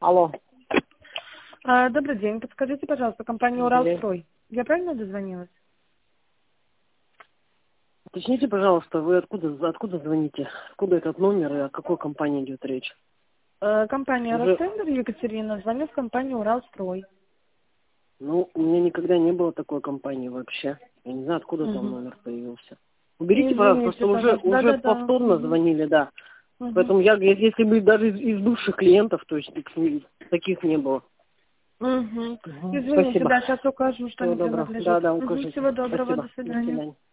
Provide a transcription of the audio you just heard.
Алло. Добрый день. Подскажите, пожалуйста, компания «Уралстрой». Я правильно дозвонилась? Уточните, пожалуйста, вы откуда звоните? Откуда этот номер и о какой компании идет речь? Компания «Ростендер», Екатерина, звоню в компанию «Уралстрой». Ну, у меня никогда не было такой компании вообще. Я не знаю, откуда там номер появился. Уберите, Извините, пожалуйста, просто уже повторно звонили, да. Поэтому если бы даже из бывших клиентов, то есть таких не было. Извините, Спасибо. да, сейчас укажу, что Всего не доброго. принадлежит. Да, укажите. Всего доброго, Спасибо. до свидания. До свидания.